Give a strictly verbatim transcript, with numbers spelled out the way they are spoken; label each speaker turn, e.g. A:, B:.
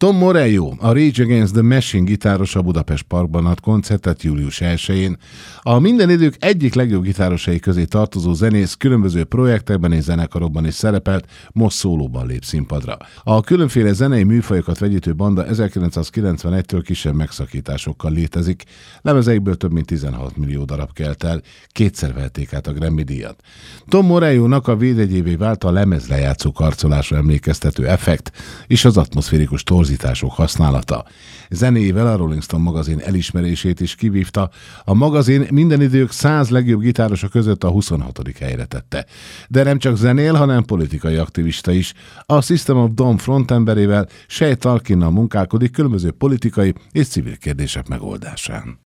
A: Tom Morello, a Rage Against the Machine gitáros a Budapest Parkban ad koncertet július elsején. A minden idők egyik legjobb gitárosai közé tartozó zenész különböző projektekben és zenekarokban is szerepelt, most szólóban lép színpadra. A különféle zenei műfajokat vegyítő banda ezerkilencszázkilencvenegytől kisebb megszakításokkal létezik, lemezeikből több mint tizenhat millió darab kelt el, kétszer vehették át a Grammy-díjat. Tom Morello-nak a védjegyévé vált a lemezlejátszó karcolásra emlékeztető effekt és az atmoszférikus torzítások használata. Zenével a Rolling Stone magazin elismerését is kivívta, a magazin minden idők száz legjobb gitárosa között a huszonhatodik helyre tette. De nem csak zenél, hanem politikai aktivista is. A System of Down frontemberével, Shay Talkinnal munkálkodik különböző politikai és civil kérdések megoldásán.